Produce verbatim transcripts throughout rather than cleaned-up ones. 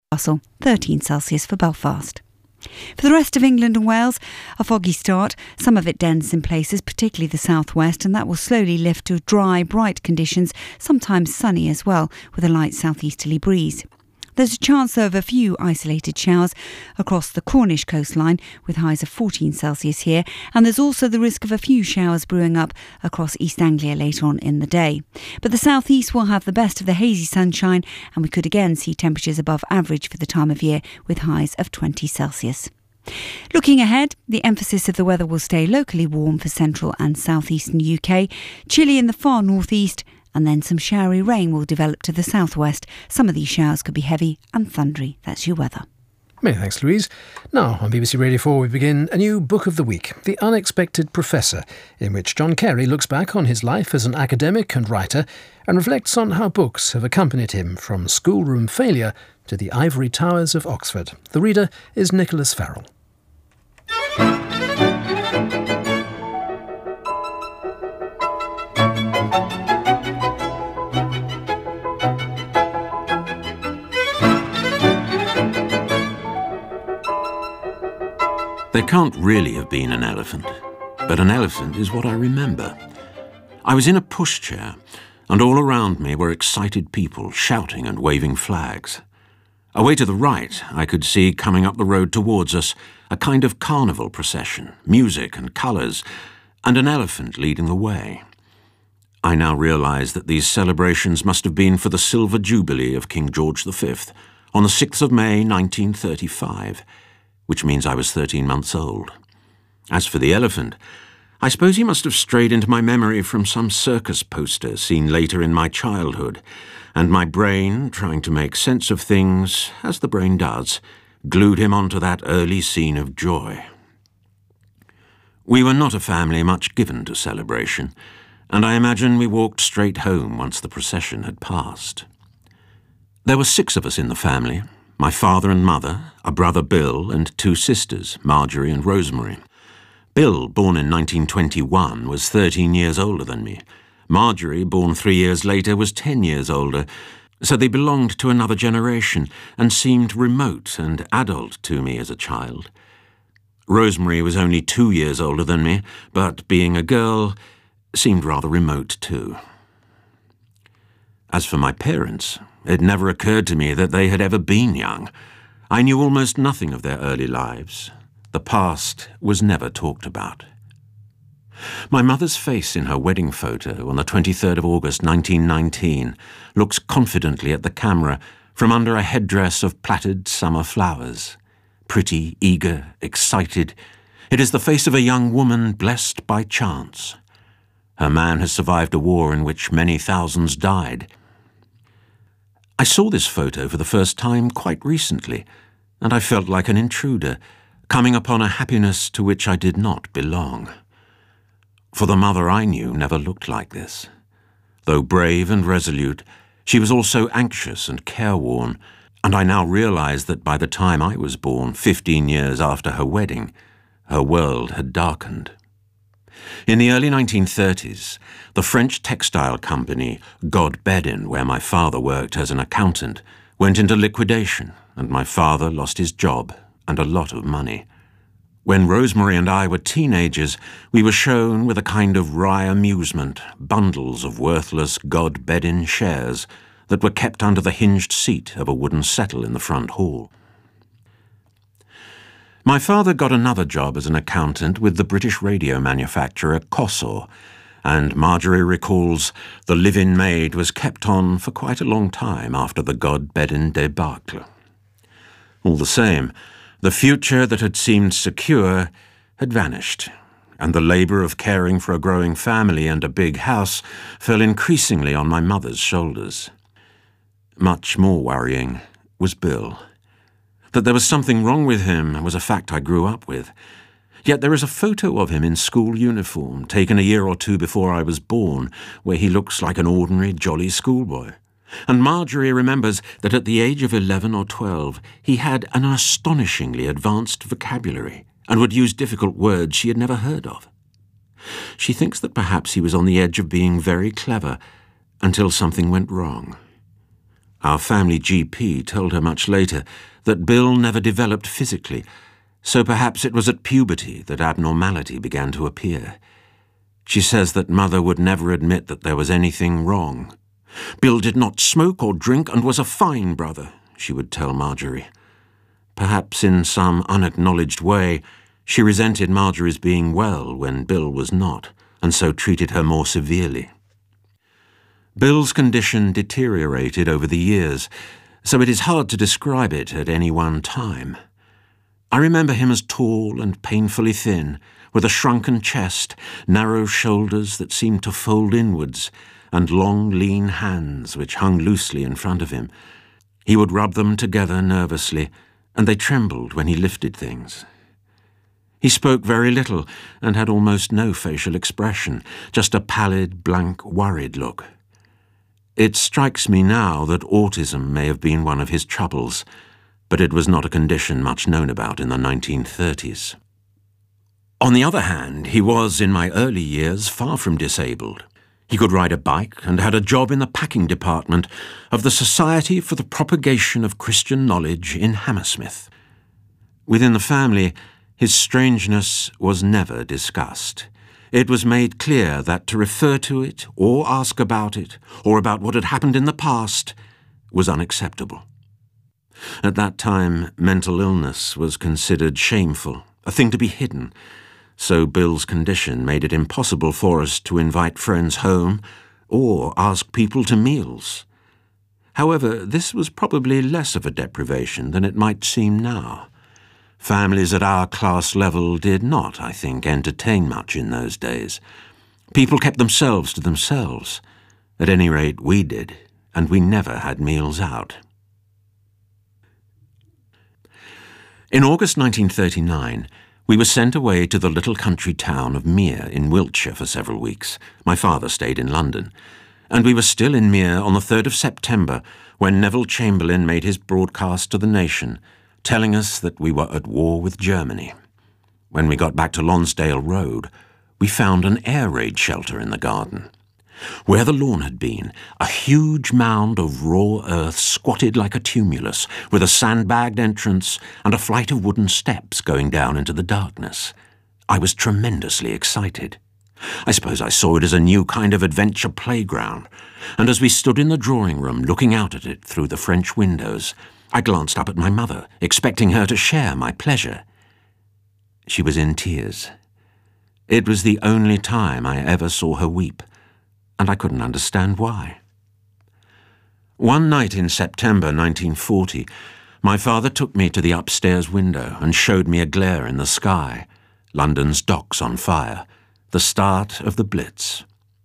Newcastle, thirteen Celsius for Belfast. For the rest of England and Wales, a foggy start, some of it dense in places, particularly the southwest, and that will slowly lift to dry, bright conditions, sometimes sunny as well, with a light southeasterly breeze. There's a chance of a few isolated showers across the Cornish coastline, with highs of fourteen Celsius here, and there's also the risk of a few showers brewing up across East Anglia later on in the day. But the southeast will have the best of the hazy sunshine, and we could again see temperatures above average for the time of year, with highs of twenty Celsius. Looking ahead, the emphasis of the weather will stay locally warm for central and southeastern U K, chilly in the far northeast, and then some showery rain will develop to the southwest. Some of these showers could be heavy and thundery. That's your weather. Many thanks, Louise. Now, on B B C Radio four, we begin a new book of the week, The Unexpected Professor, in which John Carey looks back on his life as an academic and writer and reflects on how books have accompanied him from schoolroom failure to the ivory towers of Oxford. The reader is Nicholas Farrell. There can't really have been an elephant, but an elephant is what I remember. I was in a pushchair, and all around me were excited people shouting and waving flags. Away to the right, I could see coming up the road towards us a kind of carnival procession, music and colours, and an elephant leading the way. I now realise that these celebrations must have been for the silver jubilee of King George the Fifth on the sixth of May nineteen thirty-five, which means I was thirteen months old. As for the elephant, I suppose he must have strayed into my memory from some circus poster seen later in my childhood, and my brain, trying to make sense of things, as the brain does, glued him onto that early scene of joy. We were not a family much given to celebration, and I imagine we walked straight home once the procession had passed. There were six of us in the family: my father and mother, a brother Bill, and two sisters, Marjorie and Rosemary. Bill, born in nineteen twenty-one, was thirteen years older than me. Marjorie, born three years later, was ten years older, so they belonged to another generation and seemed remote and adult to me as a child. Rosemary was only two years older than me, but being a girl, seemed rather remote too. As for my parents, it never occurred to me that they had ever been young. I knew almost nothing of their early lives. The past was never talked about. My mother's face in her wedding photo on the twenty-third of August nineteen nineteen looks confidently at the camera from under a headdress of plaited summer flowers. Pretty, eager, excited, it is the face of a young woman blessed by chance. Her man has survived a war in which many thousands died. I saw this photo for the first time quite recently, and I felt like an intruder, coming upon a happiness to which I did not belong. For the mother I knew never looked like this. Though brave and resolute, she was also anxious and careworn, and I now realised that by the time I was born, fifteen years after her wedding, her world had darkened. In the early nineteen thirties, the French textile company Godbedin, where my father worked as an accountant, went into liquidation, and my father lost his job and a lot of money. When Rosemary and I were teenagers, we were shown with a kind of wry amusement bundles of worthless Godbedin shares that were kept under the hinged seat of a wooden settle in the front hall. My father got another job as an accountant with the British radio manufacturer Cossor, and Marjorie recalls the live-in maid was kept on for quite a long time after the Godbedin debacle. All the same, the future that had seemed secure had vanished, and the labour of caring for a growing family and a big house fell increasingly on my mother's shoulders. Much more worrying was Bill. That there was something wrong with him was a fact I grew up with. Yet there is a photo of him in school uniform, taken a year or two before I was born, where he looks like an ordinary, jolly schoolboy. And Marjorie remembers that at the age of eleven or twelve, he had an astonishingly advanced vocabulary and would use difficult words she had never heard of. She thinks that perhaps he was on the edge of being very clever until something went wrong. Our family G P told her much later that Bill never developed physically, so perhaps it was at puberty that abnormality began to appear. She says that Mother would never admit that there was anything wrong. Bill did not smoke or drink and was a fine brother, she would tell Marjorie. Perhaps in some unacknowledged way, she resented Marjorie's being well when Bill was not, and so treated her more severely. Bill's condition deteriorated over the years, so it is hard to describe it at any one time. I remember him as tall and painfully thin, with a shrunken chest, narrow shoulders that seemed to fold inwards, and long, lean hands which hung loosely in front of him. He would rub them together nervously, and they trembled when he lifted things. He spoke very little and had almost no facial expression, just a pallid, blank, worried look. It strikes me now that autism may have been one of his troubles, but it was not a condition much known about in the nineteen thirties. On the other hand, he was, in my early years, far from disabled. He could ride a bike and had a job in the packing department of the Society for the Propagation of Christian Knowledge in Hammersmith. Within the family, his strangeness was never discussed. It was made clear that to refer to it, or ask about it, or about what had happened in the past, was unacceptable. At that time, mental illness was considered shameful, a thing to be hidden, so Bill's condition made it impossible for us to invite friends home or ask people to meals. However, this was probably less of a deprivation than it might seem now. Families at our class level did not, I think, entertain much in those days. People kept themselves to themselves. At any rate, we did, and we never had meals out. In August nineteen thirty-nine, we were sent away to the little country town of Mere in Wiltshire for several weeks. My father stayed in London, and we were still in Mere on the third of September when Neville Chamberlain made his broadcast to the nation, telling us that we were at war with Germany. When we got back to Lonsdale Road, we found an air raid shelter in the garden. Where the lawn had been, a huge mound of raw earth squatted like a tumulus, with a sandbagged entrance and a flight of wooden steps going down into the darkness. I was tremendously excited. I suppose I saw it as a new kind of adventure playground, and as we stood in the drawing room looking out at it through the French windows, I glanced up at my mother, expecting her to share my pleasure. She was in tears. It was the only time I ever saw her weep, and I couldn't understand why. One night in September nineteen forty, my father took me to the upstairs window and showed me a glare in the sky, London's docks on fire, the start of the Blitz.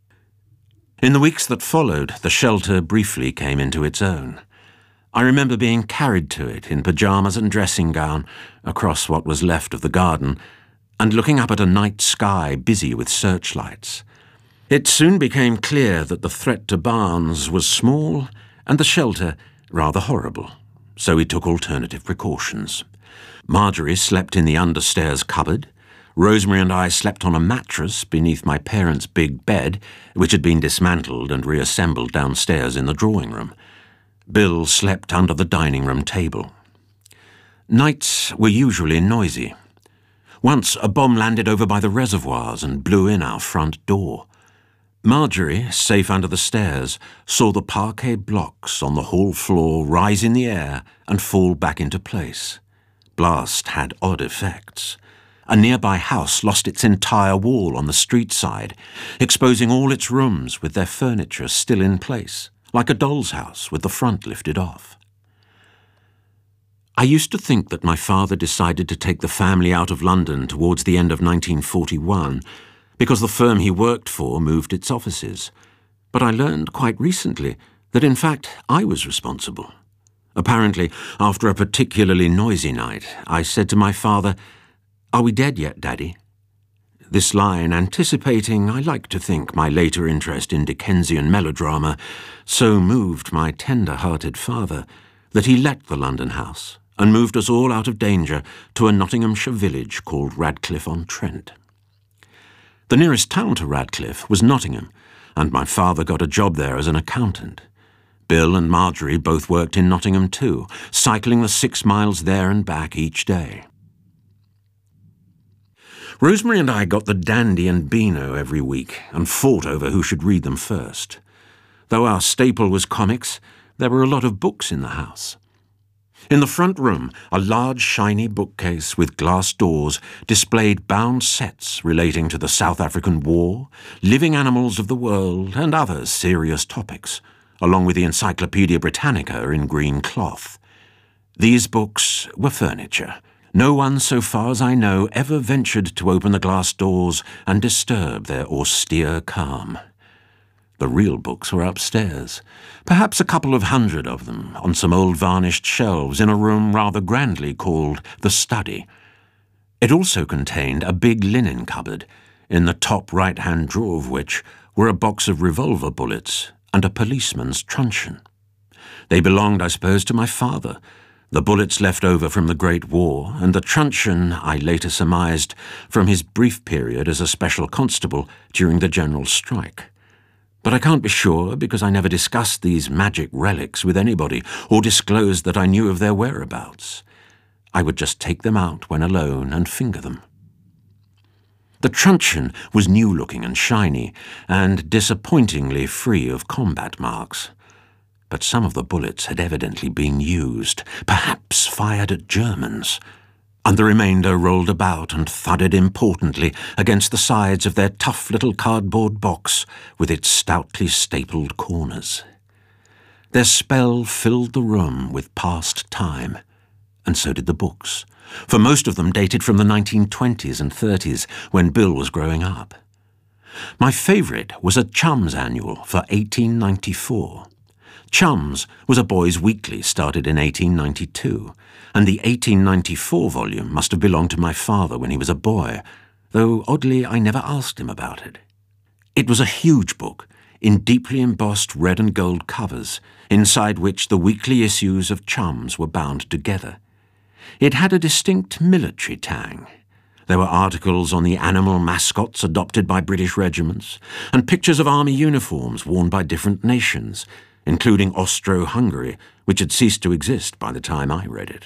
In the weeks that followed, the shelter briefly came into its own. I remember being carried to it in pyjamas and dressing gown across what was left of the garden, and looking up at a night sky busy with searchlights. It soon became clear that the threat to Barnes was small and the shelter rather horrible, so we took alternative precautions. Marjorie slept in the understairs cupboard. Rosemary and I slept on a mattress beneath my parents' big bed, which had been dismantled and reassembled downstairs in the drawing room. Bill slept under the dining room table. Nights were usually noisy. Once a bomb landed over by the reservoirs and blew in our front door. Marjorie, safe under the stairs, saw the parquet blocks on the hall floor rise in the air and fall back into place. Blast had odd effects. A nearby house lost its entire wall on the street side, exposing all its rooms with their furniture still in place, like a doll's house with the front lifted off. I used to think that my father decided to take the family out of London towards the end of nineteen forty-one because the firm he worked for moved its offices, but I learned quite recently that in fact I was responsible. Apparently, after a particularly noisy night, I said to my father, "Are we dead yet, Daddy?" This line, anticipating, I like to think, my later interest in Dickensian melodrama, so moved my tender-hearted father that he let the London house and moved us all out of danger to a Nottinghamshire village called Radcliffe-on-Trent. The nearest town to Radcliffe was Nottingham, and my father got a job there as an accountant. Bill and Marjorie both worked in Nottingham too, cycling the six miles there and back each day. Rosemary and I got the Dandy and Beano every week and fought over who should read them first. Though our staple was comics, there were a lot of books in the house. In the front room, a large shiny bookcase with glass doors displayed bound sets relating to the South African War, living animals of the world, and other serious topics, along with the Encyclopaedia Britannica in green cloth. These books were furniture. No one, so far as I know, ever ventured to open the glass doors and disturb their austere calm. The real books were upstairs, perhaps a couple of hundred of them, on some old varnished shelves in a room rather grandly called the study. It also contained a big linen cupboard, in the top right-hand drawer of which were a box of revolver bullets and a policeman's truncheon. They belonged, I suppose, to my father, the bullets left over from the Great War, and the truncheon, I later surmised, from his brief period as a special constable during the general strike. But I can't be sure, because I never discussed these magic relics with anybody or disclosed that I knew of their whereabouts. I would just take them out when alone and finger them. The truncheon was new-looking and shiny, and disappointingly free of combat marks. But some of the bullets had evidently been used, perhaps fired at Germans, and the remainder rolled about and thudded importantly against the sides of their tough little cardboard box with its stoutly stapled corners. Their spell filled the room with past time, and so did the books, for most of them dated from the nineteen twenties and thirties, when Bill was growing up. My favourite was a Chums Annual for eighteen ninety-four. Chums was a boys' weekly started in eighteen ninety-two, and the eighteen ninety-four volume must have belonged to my father when he was a boy, though oddly I never asked him about it. It was a huge book, in deeply embossed red and gold covers, inside which the weekly issues of Chums were bound together. It had a distinct military tang. There were articles on the animal mascots adopted by British regiments, and pictures of army uniforms worn by different nations, including Austro-Hungary, which had ceased to exist by the time I read it.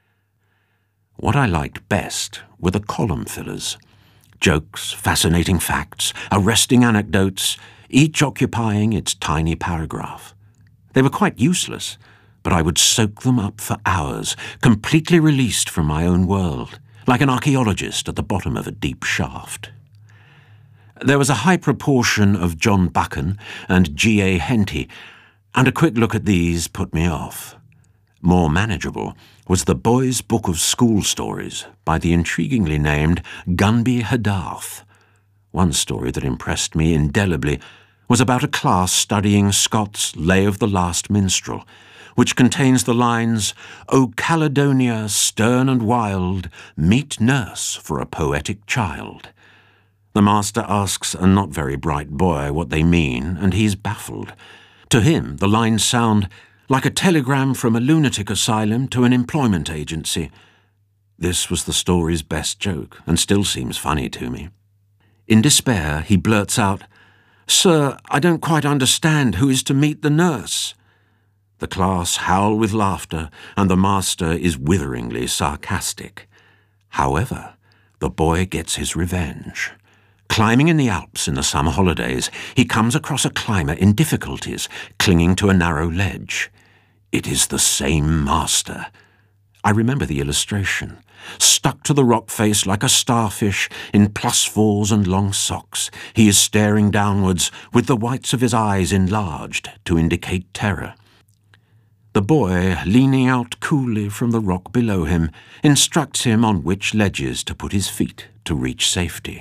What I liked best were the column fillers. Jokes, fascinating facts, arresting anecdotes, each occupying its tiny paragraph. They were quite useless, but I would soak them up for hours, completely released from my own world, like an archaeologist at the bottom of a deep shaft. There was a high proportion of John Buchan and G A Henty, and a quick look at these put me off. More manageable was the Boys' Book of School Stories by the intriguingly named Gunby Hadarth. One story that impressed me indelibly was about a class studying Scott's Lay of the Last Minstrel, which contains the lines, "O Caledonia, stern and wild, meet nurse for a poetic child." The master asks a not very bright boy what they mean, and he's baffled. To him, the lines sound like a telegram from a lunatic asylum to an employment agency. This was the story's best joke, and still seems funny to me. In despair, he blurts out, "Sir, I don't quite understand who is to meet the nurse." The class howl with laughter, and the master is witheringly sarcastic. However, the boy gets his revenge. Climbing in the Alps in the summer holidays, he comes across a climber in difficulties, clinging to a narrow ledge. It is the same master. I remember the illustration. Stuck to the rock face like a starfish in plus fours and long socks, he is staring downwards with the whites of his eyes enlarged to indicate terror. The boy, leaning out coolly from the rock below him, instructs him on which ledges to put his feet to reach safety.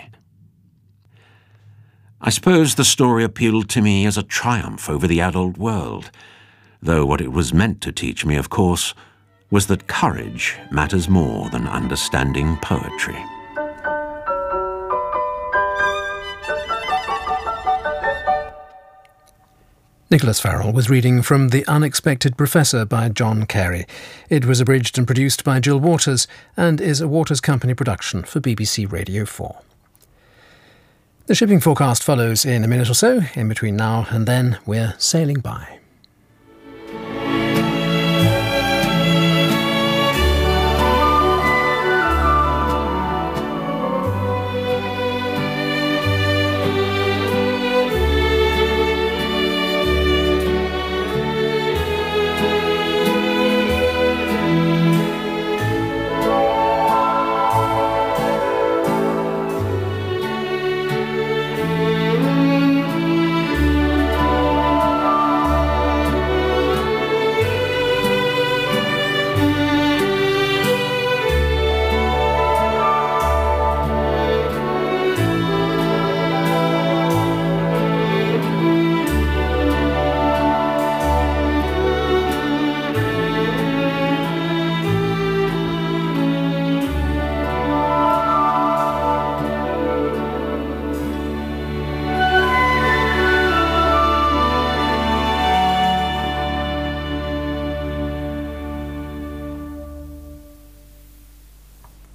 I suppose the story appealed to me as a triumph over the adult world, though what it was meant to teach me, of course, was that courage matters more than understanding poetry. Nicholas Farrell was reading from The Unexpected Professor by John Carey. It was abridged and produced by Jill Waters and is a Waters Company production for B B C Radio four. The shipping forecast follows in a minute or so. In between now and then, we're sailing by.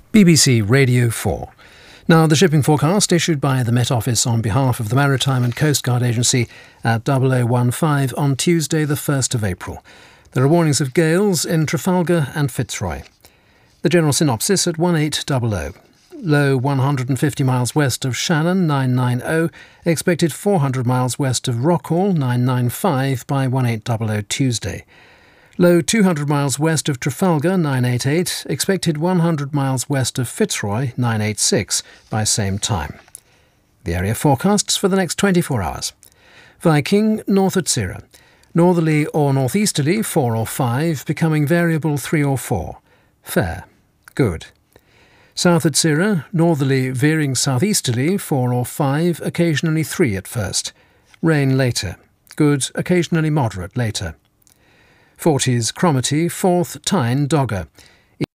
B B C Radio four. Now, the shipping forecast issued by the Met Office on behalf of the Maritime and Coast Guard Agency at double oh one five on Tuesday the first of April. There are warnings of gales in Trafalgar and Fitzroy. The general synopsis at eighteen hundred. Low one hundred fifty miles west of Shannon, nine ninety, expected four hundred miles west of Rockall, nine ninety-five by eighteen hundred Tuesday. Low two hundred miles west of Trafalgar, nine eighty-eight, expected one hundred miles west of Fitzroy, nine eighty-six, by same time. The area forecasts for the next twenty-four hours. Viking, north at Cirra. Northerly or northeasterly, four or five, becoming variable three or four. Fair. Good. South at Cirra, northerly veering southeasterly, four or five, occasionally three at first. Rain later. Good, occasionally moderate later. Forties, Cromarty, fourth, Tyne, Dogger.